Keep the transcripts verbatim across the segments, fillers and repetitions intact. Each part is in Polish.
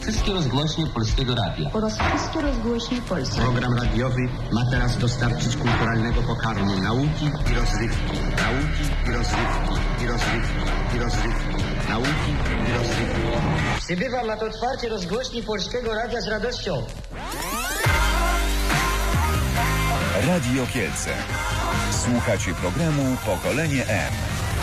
Wszystkie rozgłośnie Polskiego Radia. Oraz wszystkie rozgłośnie polskie. Program radiowy ma teraz dostarczyć kulturalnego pokarmu nauki i rozrywki. Nauki i rozrywki. I rozrywki. I rozrywki. Nauki i rozrywki. Przybywam na to otwarcie rozgłośni Polskiego Radia z radością. Radio Kielce. Słuchacie programu Pokolenie M.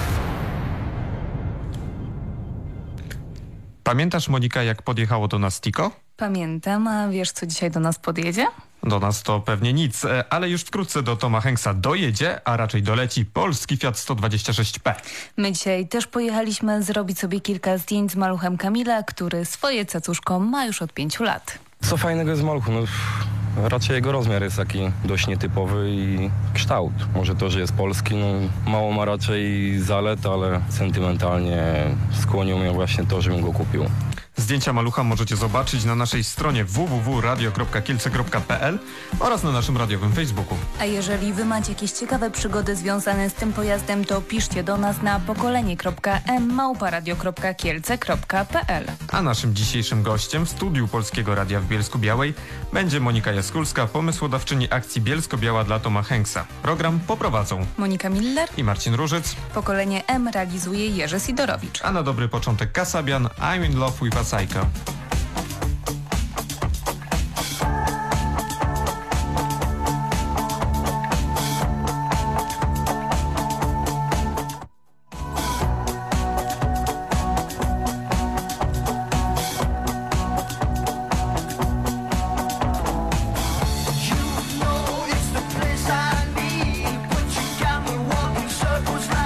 Pamiętasz, Monika, jak podjechało do nas Tiko? Pamiętam, a wiesz, co dzisiaj do nas podjedzie? Do nas to pewnie nic, ale już wkrótce do Toma Hanksa dojedzie, a raczej doleci polski Fiat sto dwadzieścia sześć P. My dzisiaj też pojechaliśmy zrobić sobie kilka zdjęć z maluchem Kamila, który swoje cacuszko ma już od pięciu lat. Co fajnego jest w maluchu? No, raczej jego rozmiar jest taki dość nietypowy i kształt. Może to, że jest polski, no, mało ma raczej zalet, ale sentymentalnie skłonił mnie właśnie to, żebym go kupił. Zdjęcia malucha możecie zobaczyć na naszej stronie w w w kropka radio kropka kielce kropka p l oraz na naszym radiowym Facebooku. A jeżeli wy macie jakieś ciekawe przygody związane z tym pojazdem, to piszcie do nas na pokolenie kropka m małpa radio kropka kielce kropka p l. A naszym dzisiejszym gościem w studiu Polskiego Radia w Bielsku-Białej będzie Monika Jaskulska, pomysłodawczyni akcji Bielsko-Biała dla Toma Hanksa. Program poprowadzą Monika Miller i Marcin Różyc. Pokolenie M realizuje Jerzy Sidorowicz. A na dobry początek Kasabian, I'm in love with a psycho.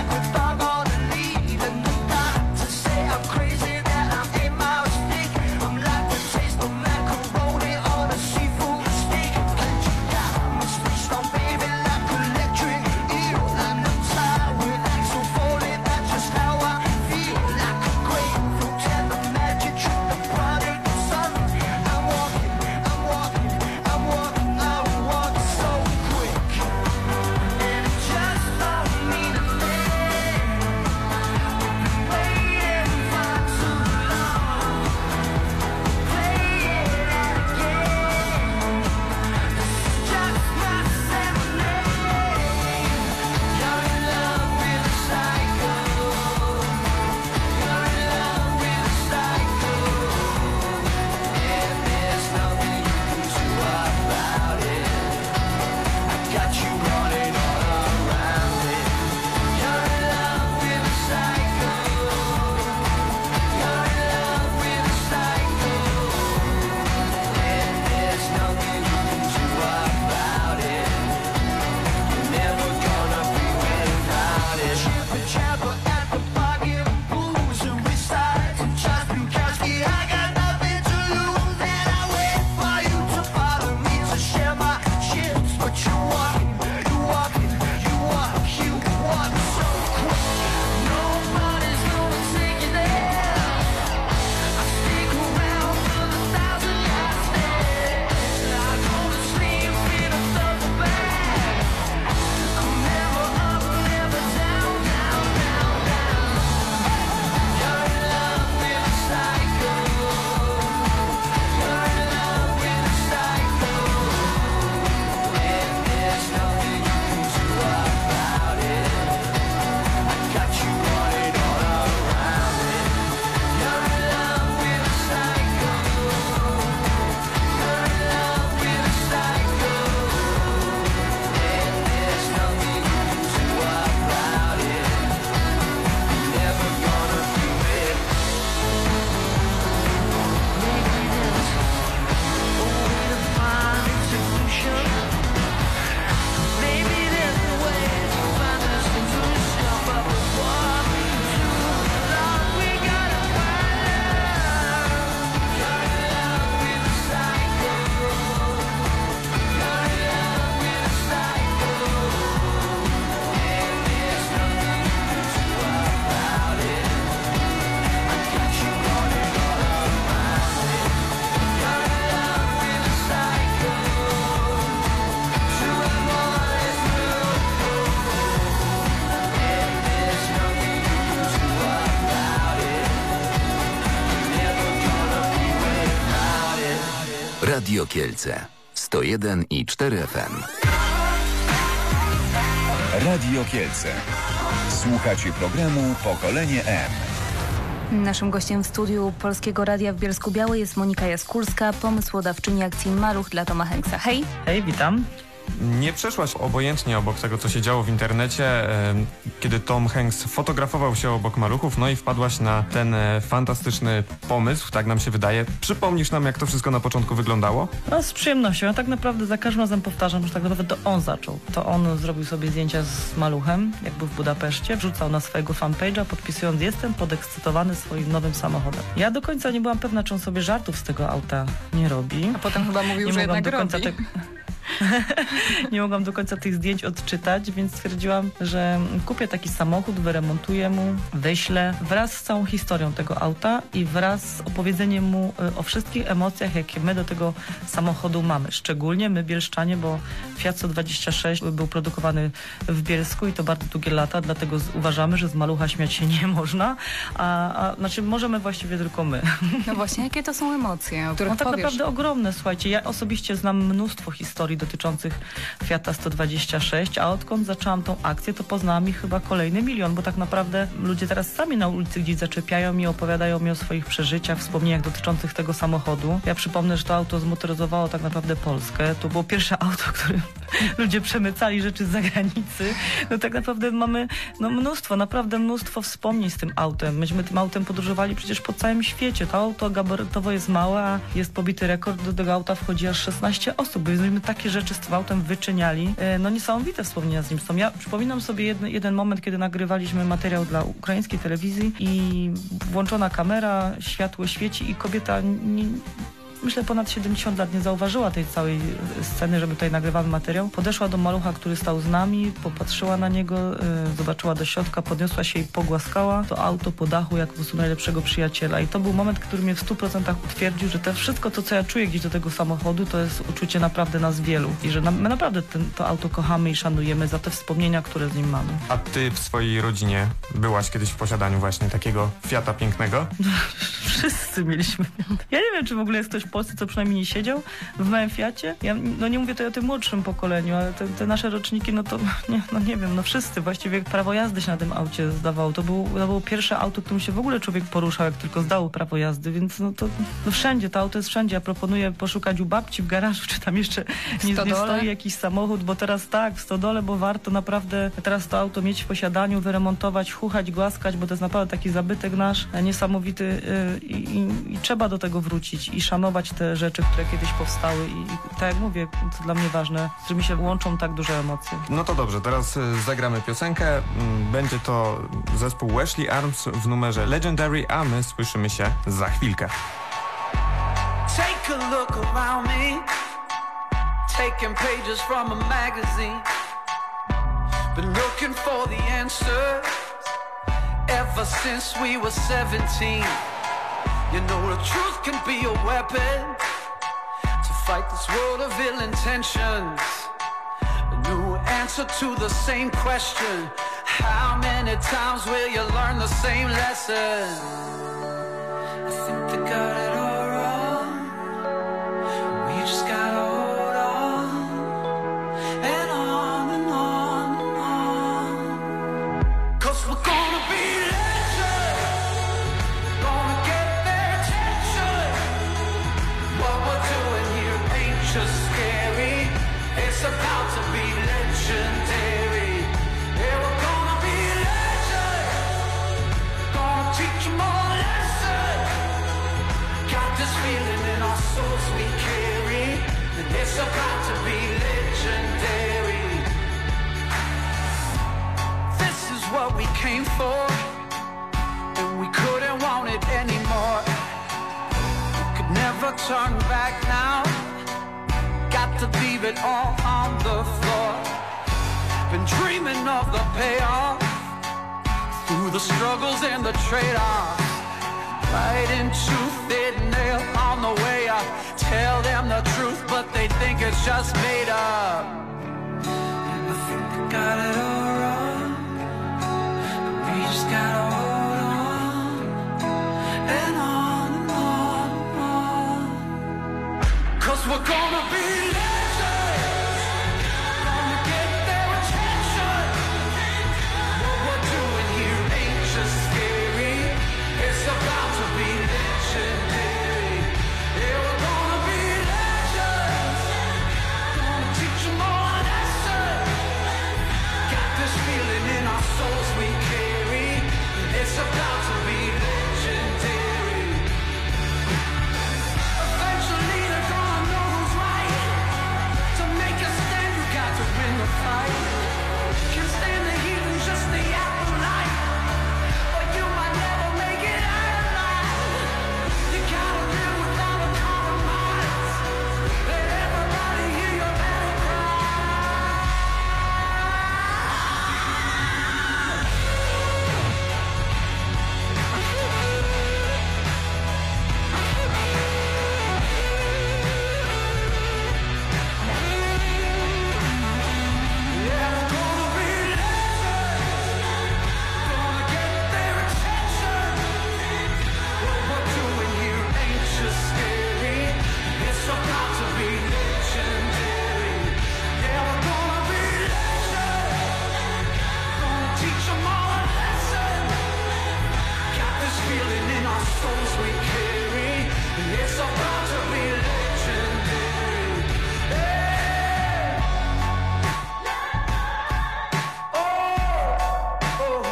I'm Radio Kielce sto jeden i cztery F M. Radio Kielce. Słuchacie programu Pokolenie M. Naszym gościem w studiu Polskiego Radia w Bielsku-Białej jest Monika Jaskulska, pomysłodawczyni akcji Maluch dla Toma Hanksa. Hej! Hej, witam. Nie przeszłaś obojętnie obok tego, co się działo w internecie, e, kiedy Tom Hanks fotografował się obok maluchów, no i wpadłaś na ten e, fantastyczny pomysł, tak nam się wydaje. Przypomnisz nam, jak to wszystko na początku wyglądało? No z przyjemnością. Ja tak naprawdę za każdym razem powtarzam, że tak naprawdę to on zaczął. To on zrobił sobie zdjęcia z maluchem, jak był w Budapeszcie, wrzucał na swojego fanpage'a, podpisując: jestem podekscytowany swoim nowym samochodem. Ja do końca nie byłam pewna, czy on sobie żartów z tego auta nie robi. A potem chyba mówił, nie że mogłam jednak do końca robi. Te... Nie mogłam do końca tych zdjęć odczytać, więc stwierdziłam, że kupię taki samochód, wyremontuję mu, wyślę wraz z całą historią tego auta i wraz z opowiedzeniem mu o wszystkich emocjach, jakie my do tego samochodu mamy. Szczególnie my, bielszczanie, bo Fiat sto dwadzieścia sześć był produkowany w Bielsku i to bardzo długie lata, dlatego z, uważamy, że z malucha śmiać się nie można, a, a znaczy możemy właściwie tylko my. No właśnie, jakie to są emocje, o których No tak powiesz? naprawdę ogromne, słuchajcie. Ja osobiście znam mnóstwo historii dotyczących Fiata sto dwadzieścia sześć, a odkąd zaczęłam tą akcję, to poznałam ich chyba kolejny milion, bo tak naprawdę ludzie teraz sami na ulicy gdzieś zaczepiają i opowiadają mi o swoich przeżyciach, wspomnieniach dotyczących tego samochodu. Ja przypomnę, że to auto zmotoryzowało tak naprawdę Polskę. To było pierwsze auto, którym ludzie przemycali rzeczy z zagranicy. No tak naprawdę mamy no, mnóstwo, naprawdę mnóstwo wspomnień z tym autem. Myśmy tym autem podróżowali przecież po całym świecie. To auto gabarytowo jest małe, a jest pobity rekord. Do tego auta wchodzi aż szesnaście osób, bo myśmy takie rzeczy z tym autem wyczyniali. No niesamowite wspomnienia z nim są. Ja przypominam sobie jeden, jeden moment, kiedy nagrywaliśmy materiał dla ukraińskiej telewizji i włączona kamera, światło świeci i kobieta nie, myślę ponad siedemdziesiąt lat nie zauważyła tej całej sceny, żeby tutaj nagrywamy materiał. Podeszła do malucha, który stał z nami, popatrzyła na niego, yy, zobaczyła do środka, podniosła się i pogłaskała to auto po dachu jak po prostu najlepszego przyjaciela. I to był moment, który mnie w stu procentach utwierdził, że to wszystko to, co ja czuję gdzieś do tego samochodu, to jest uczucie naprawdę nas wielu. I że na, my naprawdę ten, to auto kochamy i szanujemy za te wspomnienia, które z nim mamy. A ty w swojej rodzinie byłaś kiedyś w posiadaniu właśnie takiego Fiata pięknego? Wszyscy mieliśmy. Ja nie wiem, czy w ogóle jest ktoś w Polsce, co przynajmniej nie siedział w małym Fiacie. Ja no nie mówię tutaj o tym młodszym pokoleniu, ale te, te nasze roczniki, no to nie, no nie wiem, no wszyscy właściwie prawo jazdy się na tym aucie zdawało. To, był, to było pierwsze auto, którym się w ogóle człowiek poruszał, jak tylko zdał prawo jazdy, więc no to no wszędzie, to auto jest wszędzie. Ja proponuję poszukać u babci w garażu, czy tam jeszcze nie, nie stoi jakiś samochód, bo teraz tak, w stodole, bo warto naprawdę teraz to auto mieć w posiadaniu, wyremontować, chuchać, głaskać, bo to jest naprawdę taki zabytek nasz, niesamowity yy, i, i, i trzeba do tego wrócić i szanować te rzeczy, które kiedyś powstały i, i tak jak mówię, to dla mnie ważne, z którymi się łączą tak duże emocje. No to dobrze, teraz zagramy piosenkę. Będzie to zespół Wesley Arms w numerze Legendary, a my słyszymy się za chwilkę. Take a look around me, taking pages from a magazine, been looking for the answers ever since we were seventeen. You know the truth can be a weapon to fight this world of ill intentions. A new answer to the same question. How many times will you learn the same lesson? I think they got it all wrong. We just gotta hold on and on and on and on. 'Cause we're gonna be just scary. It's about to be legendary. Yeah, we're gonna be legends. Gonna teach them all a lesson. Got this feeling in our souls we carry. And it's about to be legendary. This is what we came for. And we couldn't want it anymore. We could never turn back now. Got to leave it all on the floor. Been dreaming of the payoff through the struggles and the trade-offs. Right in truth, they nail on the way up. Tell them the truth, but they think it's just made up. And I think they got it all wrong, but we just gotta hold on and on and on and on. 'Cause 'cause we're gonna be legends. Gonna get their attention. What we're doing here ain't just scary. It's about to be legendary. Yeah, we're gonna be legends. Gonna teach them all a lesson. Got this feeling in our souls we carry. It's about to be legendary. Eventually they're gonna know who's right. To make a stand, you got to win the fight. Can't stand the heat and just the apple light. But you might never make it out alive. You gotta live without a compromise. Let everybody hear your battle cry. Yeah, we're gonna be legends. Gonna get their attention. What we're doing here ain't just scary. It's about to be legendary. Yeah, we're gonna be legends. Gonna teach them all a lesson. Got this feeling in our souls we carry. It's about to be legendary. Hey! Oh, oh.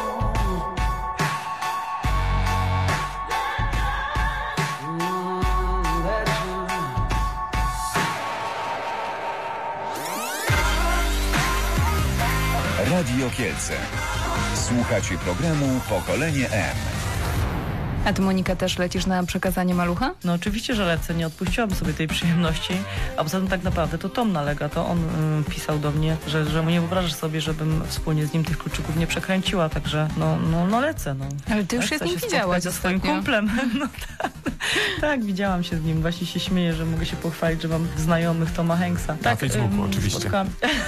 Mm, legend. Radio Kielce. Słuchacie programu Pokolenie M. A ty, Monika, też lecisz na przekazanie malucha? No oczywiście, że lecę, nie odpuściłam sobie tej przyjemności, a poza tym tak naprawdę to Tom nalega, to on y, pisał do mnie, że, że nie wyobrażasz sobie, żebym wspólnie z nim tych kluczyków nie przekręciła, także no, no, no lecę. No. Ale ty już się z nim widziałaś ze swoim ostatnio. kumplem. No, tak, tak, widziałam się z nim, właśnie się śmieję, że mogę się pochwalić, że mam znajomych Toma Hanksa. Tak, Facebooku ym, oczywiście. Spotkałam...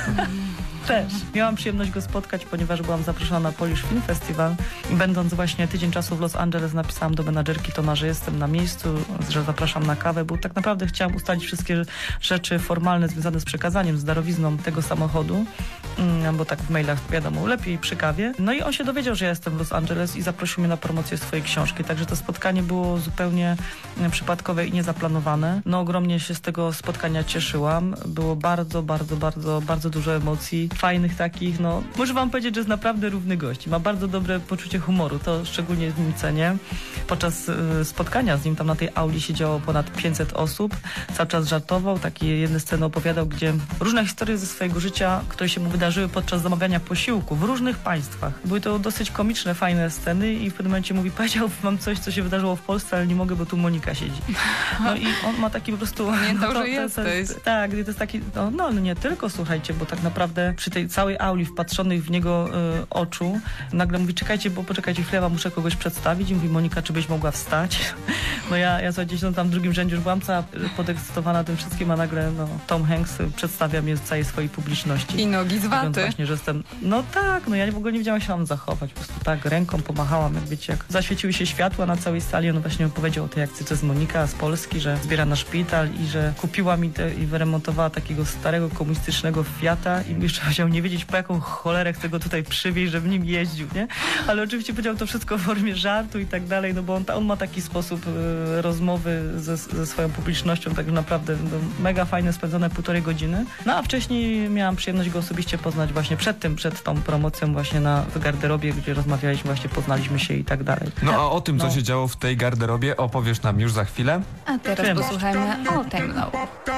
Też. Miałam przyjemność go spotkać, ponieważ byłam zaproszona na Polish Film Festival i będąc właśnie tydzień czasu w Los Angeles napisałam do menadżerki Toma, że jestem na miejscu, że zapraszam na kawę, bo tak naprawdę chciałam ustalić wszystkie rzeczy formalne związane z przekazaniem, z darowizną tego samochodu, bo tak w mailach wiadomo, lepiej przy kawie. No i on się dowiedział, że ja jestem w Los Angeles i zaprosił mnie na promocję swojej książki, także to spotkanie było zupełnie przypadkowe i niezaplanowane. No ogromnie się z tego spotkania cieszyłam. Było bardzo, bardzo, bardzo, bardzo dużo emocji. Fajnych takich, no muszę wam powiedzieć, że jest naprawdę równy gość. Ma bardzo dobre poczucie humoru, to szczególnie z nim cenię. Podczas y, spotkania z nim tam na tej auli siedziało ponad pięćset osób, cały czas żartował, takie jedne sceny opowiadał, gdzie różne historie ze swojego życia, które się mu wydarzyły podczas zamawiania posiłku w różnych państwach. Były to dosyć komiczne, fajne sceny i w pewnym momencie mówi, powiedział wam coś, co się wydarzyło w Polsce, ale nie mogę, bo tu Monika siedzi. No i on ma taki po prostu... Pamiętał, no, że jesteś. Tak, to jest taki, no, no nie tylko, słuchajcie, bo tak naprawdę przy tej całej auli wpatrzonych w niego y, oczu nagle mówi, czekajcie, bo poczekajcie chwilę, muszę kogoś przedstawić i mówi, Monika, czy byś mogła wstać? No ja, ja co gdzieś no, tam w drugim rzędzie już byłam cała podekscytowana tym wszystkim, a nagle no, Tom Hanks przedstawia mnie z całej swojej publiczności. I nogi z waty. Właśnie, że jestem, no tak, no ja w ogóle nie wiedziałam, jak się mam zachować, po prostu tak ręką pomachałam, jak wiecie, jak zaświeciły się światła na całej sali, on właśnie powiedział o tej akcji, to jest Monika z Polski, że zbiera na szpital i że kupiła mi te, i wyremontowała takiego starego komunistycznego Fiata i jeszcze chciał nie wiedzieć, po jaką cholerę chcę go tutaj przywieźć, żeby nim jeździł, nie? Ale oczywiście powiedział to wszystko w formie żartu i tak dalej, no bo on, on ma taki sposób y, rozmowy ze, ze swoją publicznością, tak naprawdę no, mega fajne, spędzone półtorej godziny. No a wcześniej miałam przyjemność go osobiście poznać właśnie przed tym, przed tą promocją właśnie na w garderobie, gdzie rozmawialiśmy, właśnie poznaliśmy się i tak dalej. No a o tym, co no. się działo w tej garderobie, opowiesz nam już za chwilę. A teraz Wiem. posłuchajmy All Time Low.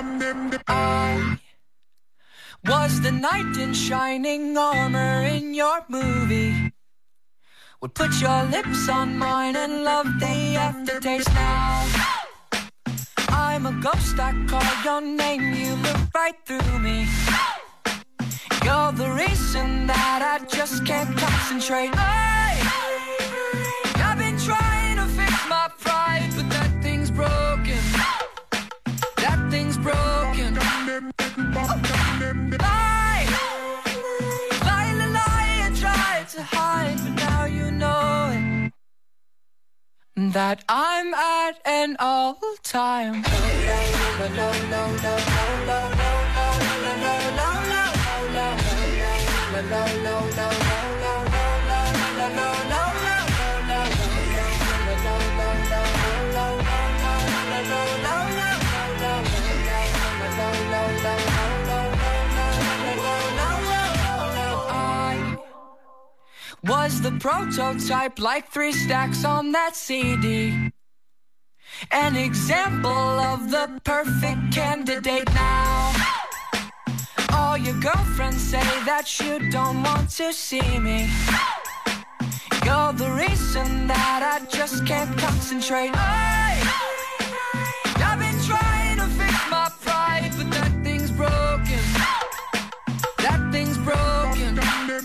Was the knight in shining armor in your movie? Would put your lips on mine and love the aftertaste now. I'm a ghost, I call your name, you look right through me. You're the reason that I just can't concentrate. I, I've been trying to fix my pride, but that thing's broken. That thing's broken. Lie, lie, lie, lie, and try to hide, but now you know it. That I'm at an all-time Was the prototype, like three stacks on that C D. An example of the perfect candidate now. All your girlfriends say that you don't want to see me. You're the reason that I just can't concentrate. I, I've been trying to fix my pride, but that thing's broken. That thing's broken.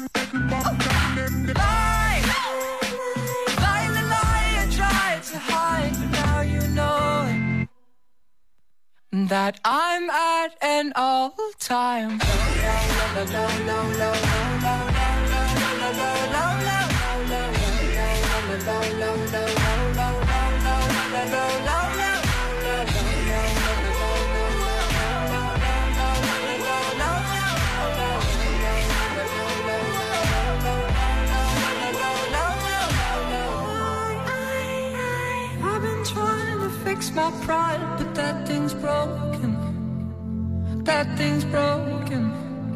Lie, lie, lie, lie, I tried to hide, but now you know it. That I'm at an all-time. I've been trying to fix my pride, but that thing's broken. That thing's broken.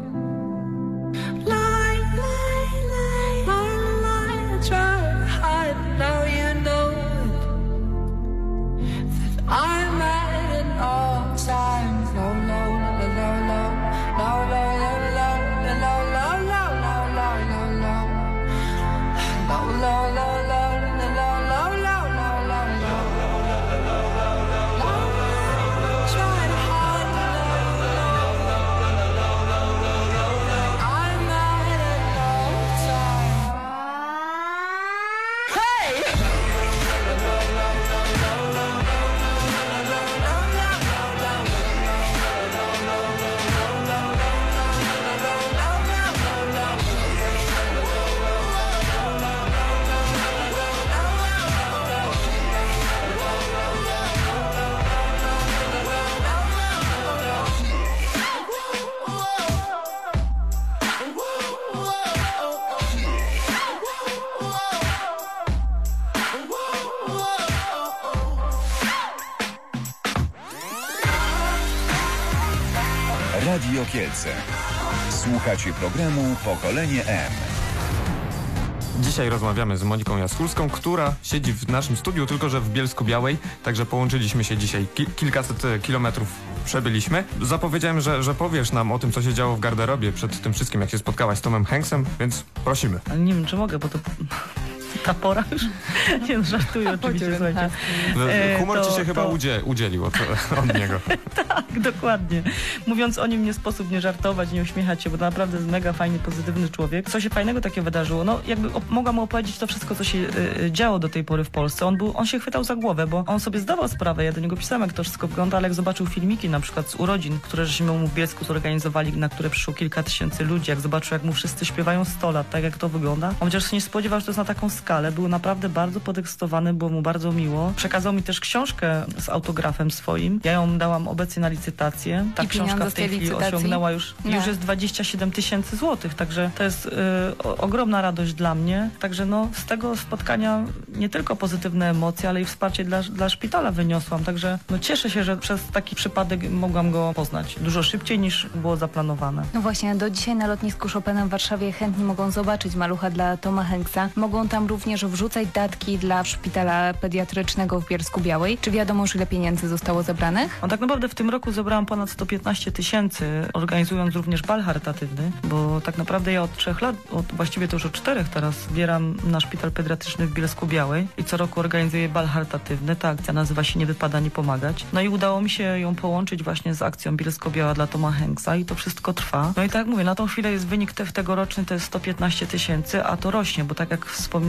Lie, lie, lie, lie, lie, I try to hide, but now you know it. That I'm at an all-time low, low, low, low, low, low, low, low, low, low, low, low, low, low, low, low, low, low, low. Radio Kielce. Słuchacie programu Pokolenie M. Dzisiaj rozmawiamy z Moniką Jaskulską, która siedzi w naszym studiu, tylko że w Bielsku-Białej, także połączyliśmy się dzisiaj. Ki- kilkaset kilometrów przebyliśmy. Zapowiedziałem, że, że powiesz nam o tym, co się działo w garderobie przed tym wszystkim, jak się spotkałaś z Tomem Hanksem, więc prosimy. Ale nie wiem, czy mogę, bo to... Ta pora już? Nie no, żartuję oczywiście, słuchajcie. E, Humor to, ci się chyba to... udzie, udzielił od, od niego. Tak, dokładnie. Mówiąc o nim, nie sposób nie żartować, nie uśmiechać się, bo to naprawdę jest mega fajny, pozytywny człowiek. Co się fajnego takiego wydarzyło? No jakby op- mogłam opowiedzieć to wszystko, co się y, działo do tej pory w Polsce. On, był, on się chwytał za głowę, bo on sobie zdawał sprawę, ja do niego pisałem, jak to wszystko wygląda, ale jak zobaczył filmiki na przykład z urodzin, które żeśmy mu w Bielsku zorganizowali, na które przyszło kilka tysięcy ludzi, jak zobaczył, jak mu wszyscy śpiewają sto lat, tak jak to wygląda. On chociaż się nie spodziewał, że to jest na taką skalę. Był naprawdę bardzo podekscytowany, było mu bardzo miło. Przekazał mi też książkę z autografem swoim. Ja ją dałam obecnie na licytację. Ta I książka w tej chwili licytacji? osiągnęła już, no. już jest dwadzieścia siedem tysięcy złotych, także to jest y, o, ogromna radość dla mnie. Także no, z tego spotkania nie tylko pozytywne emocje, ale i wsparcie dla, dla szpitala wyniosłam. Także no, cieszę się, że przez taki przypadek mogłam go poznać dużo szybciej niż było zaplanowane. No właśnie, do dzisiaj na lotnisku Chopina w Warszawie chętni mogą zobaczyć malucha dla Toma Hanksa. Mogą tam również wrzucać datki dla szpitala pediatrycznego w Bielsku-Białej. Czy wiadomo już, ile pieniędzy zostało zebranych? No tak naprawdę w tym roku zebrałam ponad sto piętnaście tysięcy, organizując również bal charytatywny, bo tak naprawdę ja od trzech lat, od, właściwie to już od czterech teraz, zbieram na szpital pediatryczny w Bielsku-Białej i co roku organizuję bal charytatywny. Ta akcja nazywa się Nie wypada nie pomagać. No i udało mi się ją połączyć właśnie z akcją Bielsko-Biała dla Toma Hanksa i to wszystko trwa. No i tak jak mówię, na tą chwilę jest wynik te, tegoroczny to jest sto piętnaście tysięcy, a to rośnie, bo tak jak wspomniałam,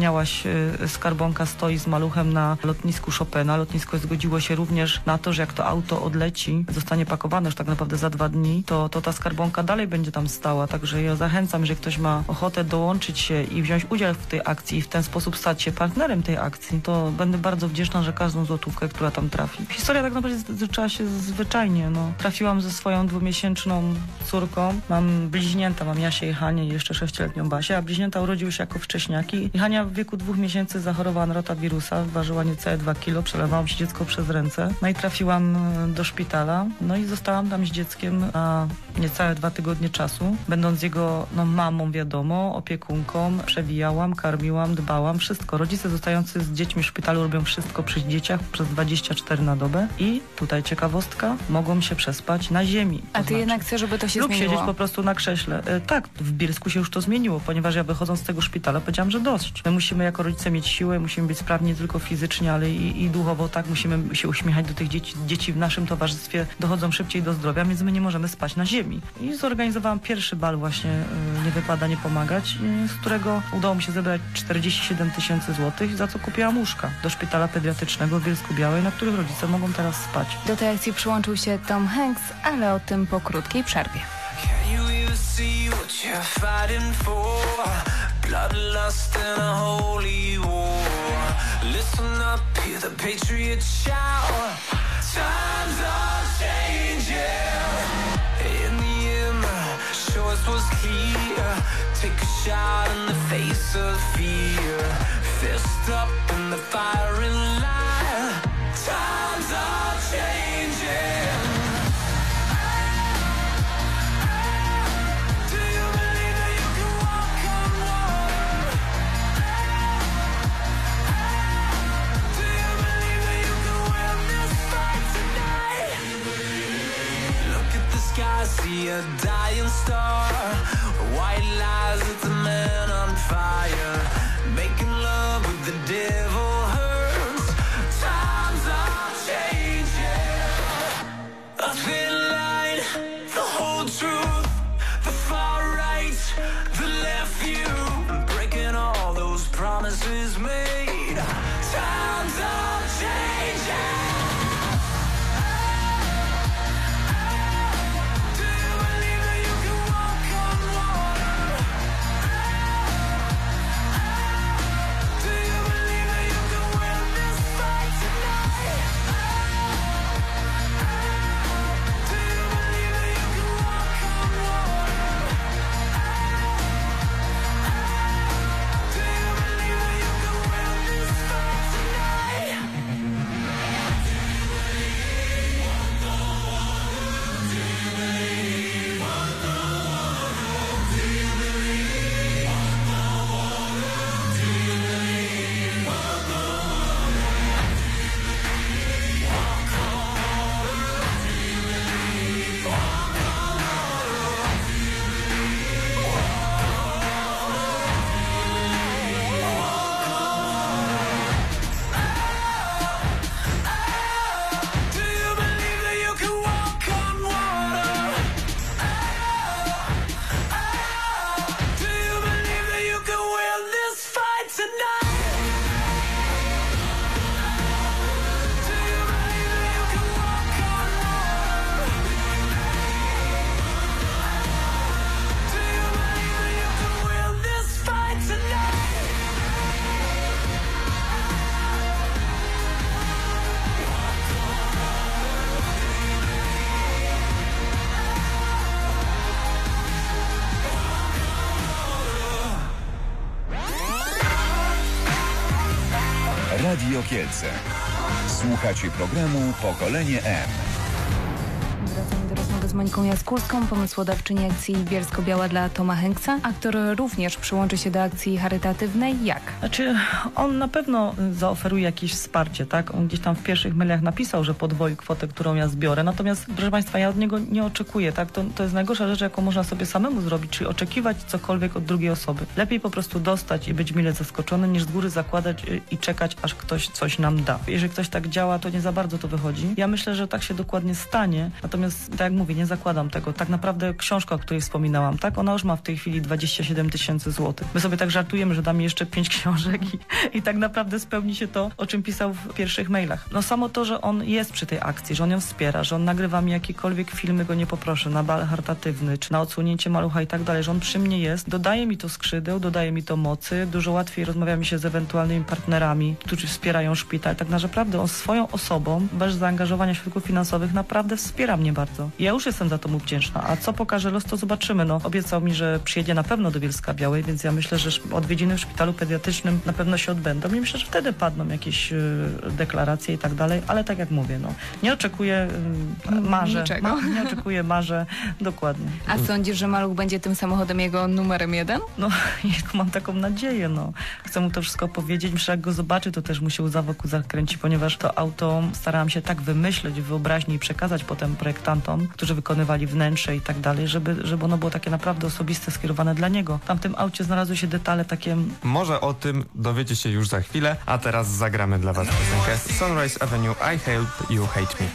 wspomniałaś, y, skarbonka stoi z maluchem na lotnisku Chopina. Lotnisko zgodziło się również na to, że jak to auto odleci, zostanie pakowane już tak naprawdę za dwa dni, to, to ta skarbonka dalej będzie tam stała. Także ja zachęcam, jeżeli ktoś ma ochotę dołączyć się i wziąć udział w tej akcji i w ten sposób stać się partnerem tej akcji, to będę bardzo wdzięczna, że każdą złotówkę, która tam trafi. Historia tak naprawdę zaczęła się zwyczajnie. No. Trafiłam ze swoją dwumiesięczną córką. Mam bliźnięta, mam Jasię i Hanię i jeszcze sześcioletnią Basię, a bliźnięta urodziły się jako wcześniaki. I Hania w wieku dwóch miesięcy zachorowała na rotawirusa, ważyła niecałe dwa kilo, przelewało mi się dziecko przez ręce. No i trafiłam do szpitala, no i zostałam tam z dzieckiem na niecałe dwa tygodnie czasu. Będąc jego no, mamą, wiadomo, opiekunką, przewijałam, karmiłam, dbałam, wszystko. Rodzice zostający z dziećmi w szpitalu robią wszystko przy dzieciach przez dwadzieścia cztery na dobę i tutaj ciekawostka, mogą się przespać na ziemi. A ty znaczy, jednak chcesz, żeby to się lub zmieniło? siedzieć po prostu na krześle. E, tak, w Bielsku się już to zmieniło, ponieważ ja wychodząc z tego szpitala powiedziałam, że dość. My musimy jako rodzice mieć siłę, musimy być sprawni nie tylko fizycznie, ale i, i duchowo, tak, musimy się uśmiechać do tych dzieci. Dzieci w naszym towarzystwie dochodzą szybciej do zdrowia, więc my nie możemy spać na ziemi. I zorganizowałam pierwszy bal właśnie y, Nie wypada nie pomagać, y, z którego udało mi się zebrać czterdzieści siedem tysięcy złotych, za co kupiłam łóżka do szpitala pediatrycznego w Bielsku-Białej, na których rodzice mogą teraz spać. Do tej akcji przyłączył się Tom Hanks, ale o tym po krótkiej przerwie. Bloodlust and a holy war. Listen up, hear the patriot shout. Times are changing. In the end, show us what's clear. Take a shot in the face of fear. Fist up in the firing line. Times are changing. I see a dying star. White lies, it's a man on fire. Making love with the devil hurts. Times are changing. A thin line, the whole truth. The far right, the left view. Breaking all those promises made. Times are changing. Radio Kielce. Słuchacie programu Pokolenie M. Wracamy do rozmowy z Moniką Jaskółską, pomysłodawczyni akcji Bielsko-Biała dla Toma Hanksa. Aktor również przyłączy się do akcji charytatywnej. Jak? Znaczy, on na pewno zaoferuje jakieś wsparcie, tak? On gdzieś tam w pierwszych mailach napisał, że podwoi kwotę, którą ja zbiorę. Natomiast, proszę Państwa, ja od niego nie oczekuję, tak? To, to jest najgorsza rzecz, jaką można sobie samemu zrobić, czyli oczekiwać cokolwiek od drugiej osoby. Lepiej po prostu dostać i być mile zaskoczony, niż z góry zakładać i czekać, aż ktoś coś nam da. Jeżeli ktoś tak działa, to nie za bardzo to wychodzi. Ja myślę, że tak się dokładnie stanie. Natomiast, tak jak mówię, nie nie zakładam tego. Tak naprawdę książka, o której wspominałam, tak, ona już ma w tej chwili dwadzieścia siedem tysięcy złotych. My sobie tak żartujemy, że damy jeszcze pięć książek i, i tak naprawdę spełni się to, o czym pisał w pierwszych mailach. No samo to, że on jest przy tej akcji, że on ją wspiera, że on nagrywa mi jakiekolwiek filmy, go nie poproszę, na bal charytatywny, czy na odsłonięcie malucha i tak dalej, że on przy mnie jest, dodaje mi to skrzydeł, dodaje mi to mocy, dużo łatwiej rozmawia mi się z ewentualnymi partnerami, którzy wspierają szpital. Tak naprawdę on swoją osobą, bez zaangażowania środków finansowych, naprawdę wspiera mnie bardzo. Ja już jestem za to mu wdzięczna. A co pokaże los, to zobaczymy. No, obiecał mi, że przyjedzie na pewno do Bielska-Białej, więc ja myślę, że odwiedziny w szpitalu pediatrycznym na pewno się odbędą i myślę, że wtedy padną jakieś y, deklaracje i tak dalej, ale tak jak mówię, no, nie oczekuję, y, marzę. Niczego. Ma, nie oczekuję, marzę, dokładnie. A sądzisz, że maluch będzie tym samochodem jego numerem jeden? No, mam taką nadzieję, no. Chcę mu to wszystko powiedzieć, myślę, jak go zobaczy, to też mu się łza wokół zakręci, ponieważ to auto starałam się tak wymyśleć w wyobraźni i przekazać potem projektantom, którzy wykonywali wnętrze i tak dalej, żeby, żeby ono było takie naprawdę osobiste, skierowane dla niego. Tam w tym aucie znalazły się detale takie... Może o tym dowiecie się już za chwilę, a teraz zagramy dla was piosenkę Sunrise Avenue, I Hate You Hate Me.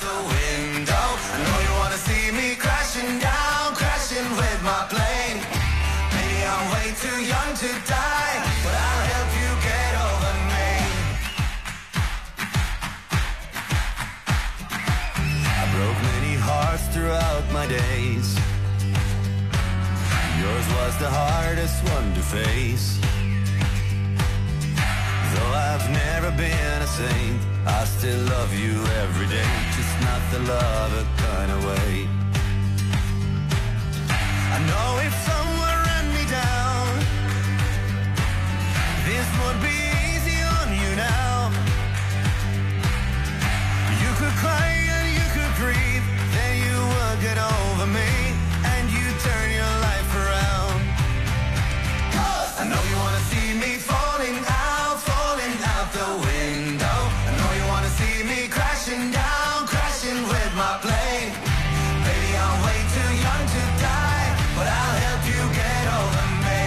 Throughout my days, yours was the hardest one to face. Though I've never been a saint, I still love you every day, just not the lover kind of way. I know if someone ran me down, this would be easy on you now. You could cry and you could breathe, then you would get over me and you turn your life around. I know you wanna see me falling out, falling out the window. I know you wanna see me crashing down, crashing with my plane. Baby, I'm way too young to die, but I'll help you get over me.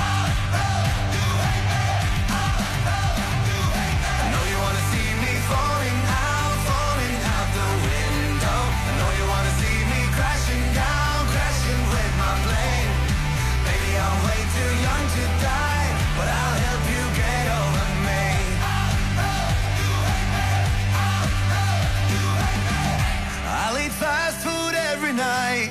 I know you wanna see me falling out, falling out the window. I know you wanna see me crashing down, crashing with my plane. Baby, I'm way too young to die, but I'll help you get over me. I'll eat fast food every night,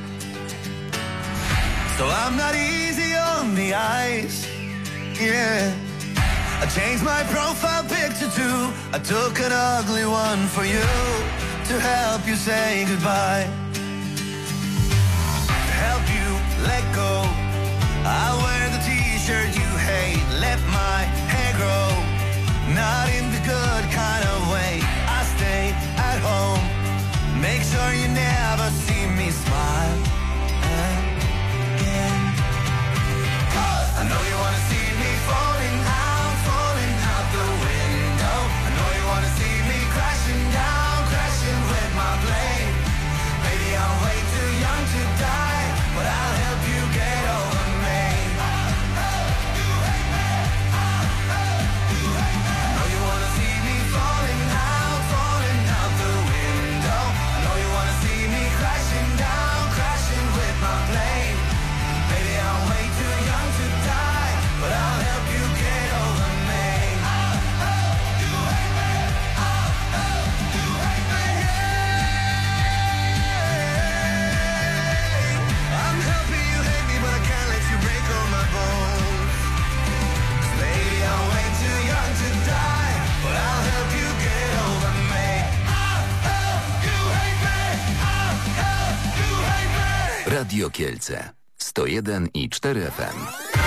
so I'm not easy on the eyes. Yeah, I changed my profile picture too. I took an ugly one for you to help you say goodbye, to help you let go. I'll wear the t-shirt you hate, let my hair grow, not in the good kind of way. I stay at home, make sure you never see me smile again. I know you wanna see me falling out, falling out the window. I know you wanna see me crashing down, crashing with my plane. Baby, I'm way too young to die, but I'll help you get over me. I know you wanna see me falling out, falling out the window. I know you wanna see me crashing down, crashing with my plane. Baby, I'm way too young to die, but I'll help you get over me. I'm helping you hate me, but I can't let you break all my bones. 'Cause baby, I'm way too young to die, but I'll help you get over me. I'll help you hate me. I'll help you hate me. Radio Kielce sto jeden i cztery F M.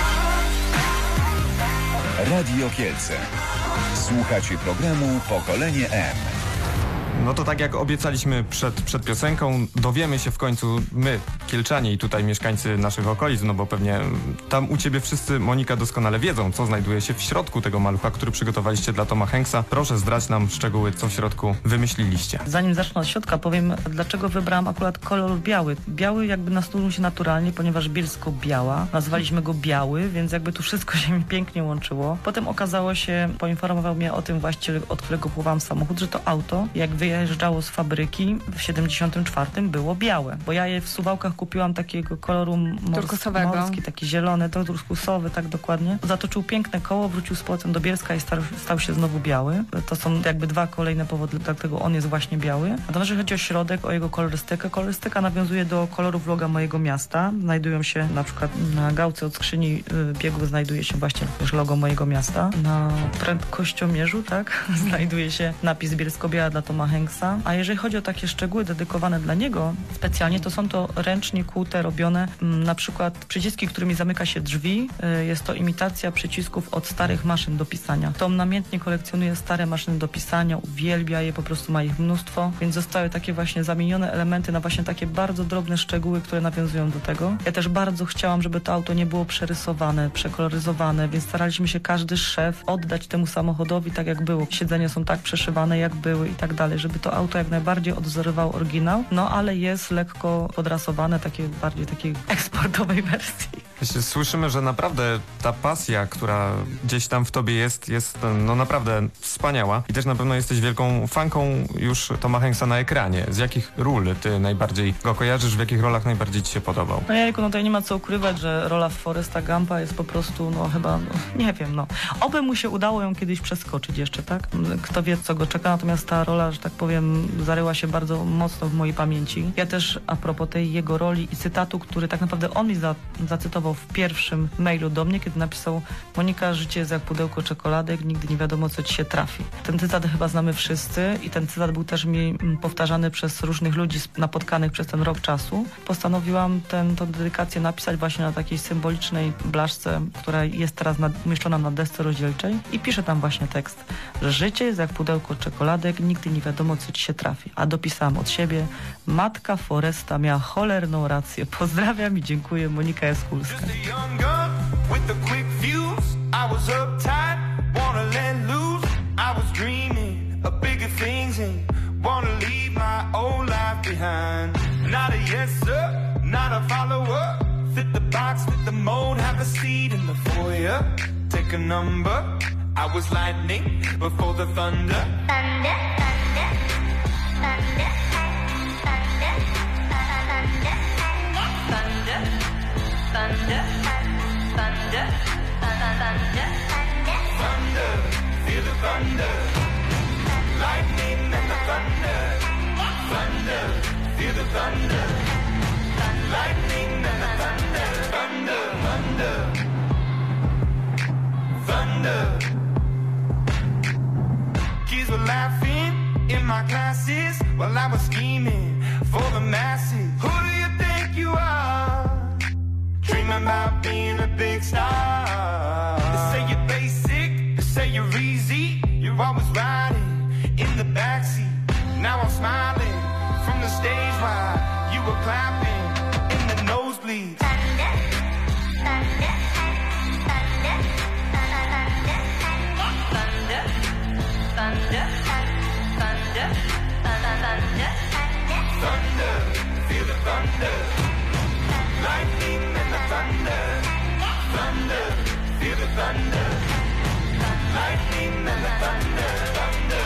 Radio Kielce. Słuchacie programu Pokolenie M. No to tak jak obiecaliśmy przed, przed piosenką, dowiemy się w końcu my, kielczanie i tutaj mieszkańcy naszych okolic, no bo pewnie tam u ciebie wszyscy, Monika, doskonale wiedzą, co znajduje się w środku tego malucha, który przygotowaliście dla Toma Hanksa. Proszę zdradź nam szczegóły, co w środku wymyśliliście. Zanim zacznę od środka, powiem, dlaczego wybrałam akurat kolor biały. Biały jakby nasnudził się naturalnie, ponieważ Bielsko-Biała. Nazwaliśmy go Biały, więc jakby tu wszystko się mi pięknie łączyło. Potem okazało się, poinformował mnie o tym właściciel, od którego kupowałam samochód, że to auto, jak wyje wyjeżdżało z fabryki w siedemdziesiątym czwartym było białe, bo ja je w Suwałkach kupiłam takiego koloru mors- Turkusowego. morski, taki zielony, to turkusowy, tak dokładnie. Zatoczył piękne koło, wrócił z powrotem do Bielska i stał, stał się znowu biały. To są jakby dwa kolejne powody, dlatego on jest właśnie biały. Natomiast jeżeli chodzi o środek, o jego kolorystykę, kolorystyka nawiązuje do kolorów loga mojego miasta. Znajdują się na przykład na gałce od skrzyni y, biegów znajduje się właśnie też logo mojego miasta. Na prędkościomierzu, tak, znajduje się napis Bielsko-Biała dla Toma Hanksa. A jeżeli chodzi o takie szczegóły dedykowane dla niego specjalnie, to są to ręcznie kłute, robione m, na przykład przyciski, którymi zamyka się drzwi. Y, jest to imitacja przycisków od starych maszyn do pisania. Tom namiętnie kolekcjonuje stare maszyny do pisania, uwielbia je, po prostu ma ich mnóstwo, więc zostały takie właśnie zamienione elementy na właśnie takie bardzo drobne szczegóły, które nawiązują do tego. Ja też bardzo chciałam, żeby to auto nie było przerysowane, przekoloryzowane, więc staraliśmy się każdy szef oddać temu samochodowi tak jak było. Siedzenia są tak przeszywane jak były i tak dalej, żeby to auto jak najbardziej odwzorowało oryginał, no ale jest lekko podrasowane, takie bardziej takiej eksportowej wersji. Słyszymy, że naprawdę ta pasja, która gdzieś tam w tobie jest, jest no naprawdę wspaniała i też na pewno jesteś wielką fanką już Toma Hanksa na ekranie. Z jakich ról ty najbardziej go kojarzysz, w jakich rolach najbardziej ci się podobał? No jajku, no to nie ma co ukrywać, że rola Foresta Gumpa jest po prostu, no chyba, no, nie wiem, no. Oby mu się udało ją kiedyś przeskoczyć jeszcze, tak? Kto wie, co go czeka, natomiast ta rola, że tak powiem, zaryła się bardzo mocno w mojej pamięci. Ja też a propos tej jego roli i cytatu, który tak naprawdę on mi za, zacytował w pierwszym mailu do mnie, kiedy napisał: Monika, życie jest jak pudełko czekoladek, nigdy nie wiadomo, co ci się trafi. Ten cytat chyba znamy wszyscy i ten cytat był też mi powtarzany przez różnych ludzi napotkanych przez ten rok czasu. Postanowiłam tę dedykację napisać właśnie na takiej symbolicznej blaszce, która jest teraz nad, umieszczona na desce rozdzielczej i piszę tam właśnie tekst, że życie jest jak pudełko czekoladek, nigdy nie wiadomo, co ci się trafi. A dopisałam od siebie: matka Foresta miała cholerną rację. Pozdrawiam i dziękuję, Monika Jaskulska. Young gun with the quick fuse. I was uptight, wanna let loose. I was dreaming of bigger things and wanna leave my old life behind. Not a yes sir, not a follower. Fit the box, fit the mold, have a seat in the foyer. Take a number. I was lightning before the thunder. Thunder, thunder, thunder, thunder, thunder, thunder, thunder, thunder, thunder, Thunder, feel the thunder. Lightning and the thunder. Thunder, feel the thunder. Lightning and the thunder. Thunder, thunder, thunder. Kids were laughing in my classes while I was scheming for the masses. Who do you think you are? Dreaming about being a big star. They say you're basic, they say you're easy. You're always riding in the backseat. Now I'm smiling from the stage while you were clapping in the nosebleeds. thunder, thunder, thunder, thunder, thunder, thunder, thunder, thunder, Thunder, feel the thunder. Lightning and the thunder. Thunder, feel the thunder. Lightning and the thunder. Thunder.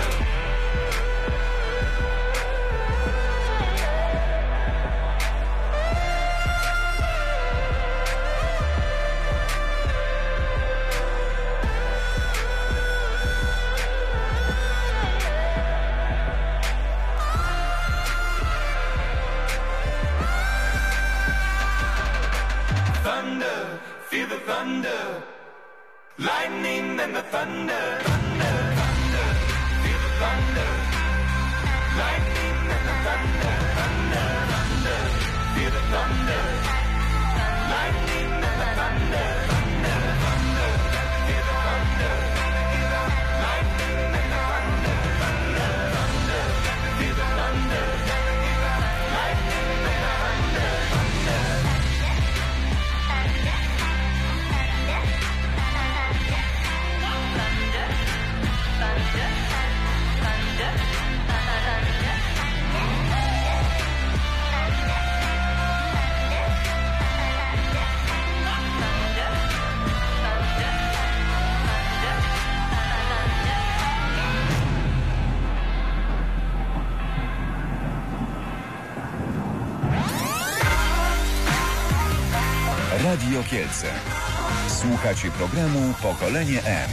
Thunder, feel the thunder. Lightning and the thunder. Thunder, thunder, feel the thunder. Lightning and the thunder. Thunder, thunder, feel the thunder. Lightning and the thunder. Thunder, thunder, feel the thunder. Lightning and the thunder. Thunder, thunder, feel the thunder. Lightning and the thunder. Thunder. thunder, thunder, thunder, thunder, Radio Kielce. Słuchacie programu Pokolenie M.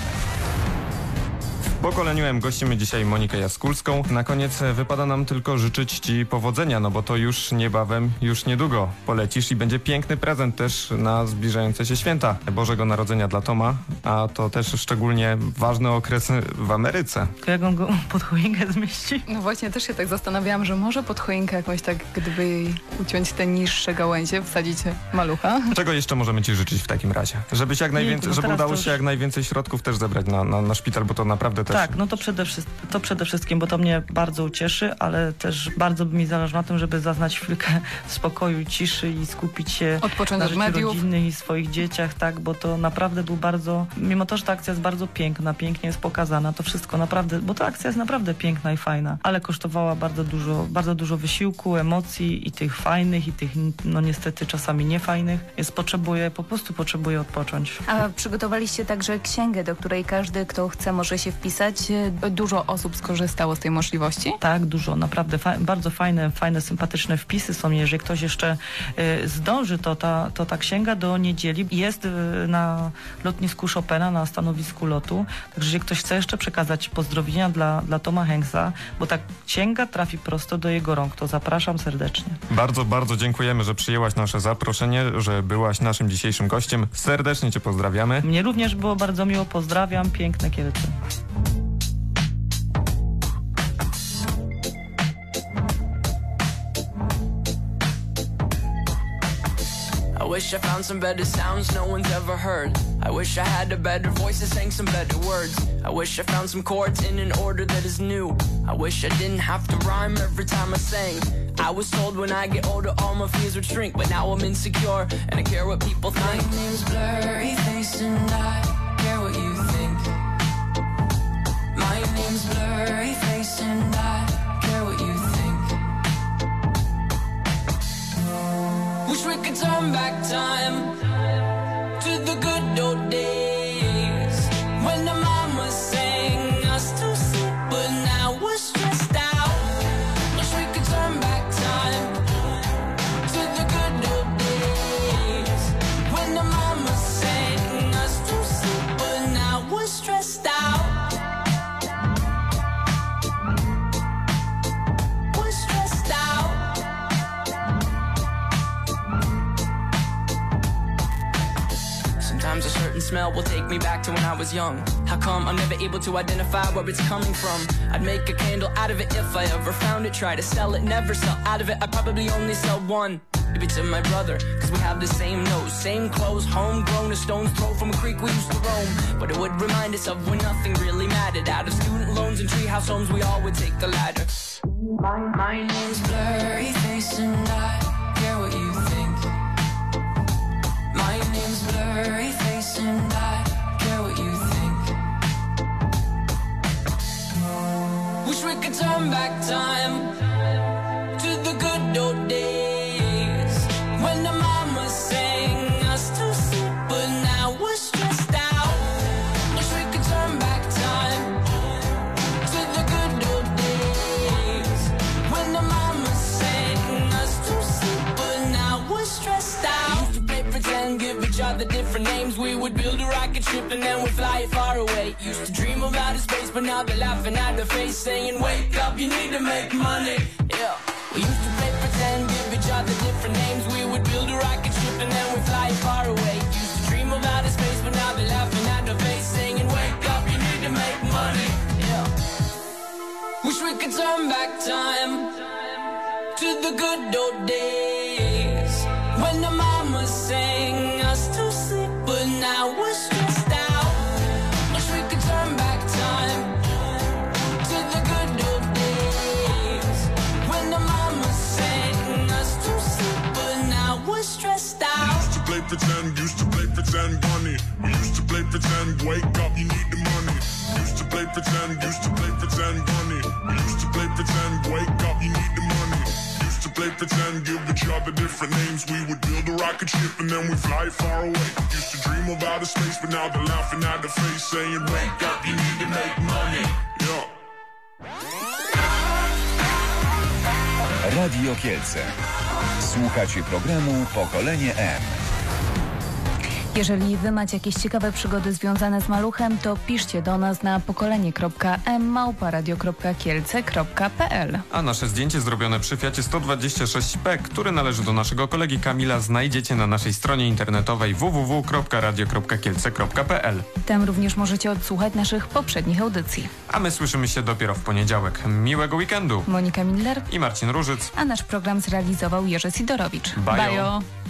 W Pokoleniu M gościmy dzisiaj Monikę Jaskulską. Na koniec wypada nam tylko życzyć Ci powodzenia, no bo to już niebawem, już niedługo polecisz i będzie piękny prezent też na zbliżające się święta Bożego Narodzenia dla Toma, a to też szczególnie ważny okres w Ameryce. Jak on go pod choinkę zmieści? No właśnie, też się tak zastanawiałam, że może pod choinkę jakąś tak, gdyby jej uciąć te niższe gałęzie, wsadzić malucha. Czego jeszcze możemy Ci życzyć w takim razie? Żebyś jak najwięcej, no żeby udało już... się jak najwięcej środków też zebrać na, na, na szpital, bo to naprawdę też... Tak, no to przede, to przede wszystkim, bo to mnie bardzo ucieszy, ale też bardzo by mi zależy na tym, żeby zaznać chwilkę spokoju i ciszy i skupić się Odpocząć na od życiu mediów. rodzinnych i swoich dzieciach, tak, bo to naprawdę był bardzo, mimo to, że ta akcja jest bardzo piękna, pięknie jest pokazana, to wszystko naprawdę, bo ta akcja jest naprawdę piękna i fajna, ale kosztowała bardzo dużo, bardzo dużo wysiłku, emocji i tych fajnych, i tych, no niestety czasami niefajnych, więc potrzebuję, po prostu potrzebuję odpocząć. A przygotowaliście także księgę, do której każdy, kto chce, może się wpisać. Dużo osób skorzystało z tej możliwości? Tak, dużo. Naprawdę fa- bardzo fajne, fajne, sympatyczne wpisy są. Jeżeli ktoś jeszcze y, zdąży, to ta, to ta księga do niedzieli jest y, na lotnisku Chopina, na stanowisku lotu. Także jeżeli ktoś chce jeszcze przekazać pozdrowienia dla, dla Toma Hanksa, bo ta księga trafi prosto do jego rąk, to zapraszam serdecznie. Bardzo, bardzo dziękujemy, że przyjęłaś nasze zaproszenie, że byłaś naszym dzisiejszym gościem. Serdecznie Cię pozdrawiamy. Mnie również było bardzo miło. Pozdrawiam. Piękne Kielce. I wish I found some better sounds no one's ever heard. I wish I had a better voice that sang some better words. I wish I found some chords in an order that is new. I wish I didn't have to rhyme every time I sang. I was told when I get older all my fears would shrink, but now I'm insecure and I care what people think. My name's Blurry Face and I care what you think. My name's Blurry Face and I care what you think. Wish we could turn back time to the good old days when the mama sang us to sleep, but now we're stressed out. Wish we could turn back time to the good old days when the mama sang us to sleep, but now we're stressed out. We're stressed out. Sometimes a certain smell will take me back to when I was young. How come I'm never able to identify where it's coming from? I'd make a candle out of it if I ever found it. Try to sell it, never sell out of it. I'd probably only sell one. Maybe to my brother, cause we have the same nose, same clothes, homegrown, a stone's throw from a creek we used to roam. But it would remind us of when nothing really mattered. Out of student loans and treehouse homes, we all would take the ladder. My, my name's Blurry Face and I care what you think. My name's Blurry Face and I care what you think. Wish we could turn back time to the good old days when the mama sang us to sleep, but now we're stressed out. Wish we could turn back time to the good old days when the mama sang us to sleep, but now we're stressed out. We used to play pretend, give each other different names. We would build a rocket ship and then we'd fly it far away. Used to dream of outer space, but now they're laughing at the face, saying, wake up, you need to make money. Yeah. We used to play pretend, give each other different names. We would build a rocket ship and then we'd fly it far away. Used to dream of outer space, but now they're laughing at the face, saying, wake up, you need to make money. Yeah. Wish we could turn back time to the good old days when the mama sang us to sleep, but now we're stressed out. Wish we could turn back time to the good old days when the mama sang us to sleep, but now we're stressed out. Used to play pretend, used to play pretend, bunny. We used to play pretend, wake up, you need the money. Used to play pretend, used to play pretend, bunny. We used to play pretend, wake up, you need the money. Used to play pretend, give each other different names. We would build a rocket ship and then we fly far away. Used to dream of outer space, but now they're laughing at the face, saying, wake up, you need to make money. Yeah. Radio Kielce. Słuchacie programu Pokolenie M. Jeżeli wy macie jakieś ciekawe przygody związane z maluchem, to piszcie do nas na pokolenie kropka m małpa radio kropka kielce kropka p l. A nasze zdjęcie zrobione przy Fiacie sto dwadzieścia sześć P, który należy do naszego kolegi Kamila, znajdziecie na naszej stronie internetowej w w w kropka radio kropka kielce kropka p l. Tam również możecie odsłuchać naszych poprzednich audycji. A my słyszymy się dopiero w poniedziałek. Miłego weekendu. Monika Miller i Marcin Różyc. A nasz program zrealizował Jerzy Sidorowicz. Bajo. Bajo.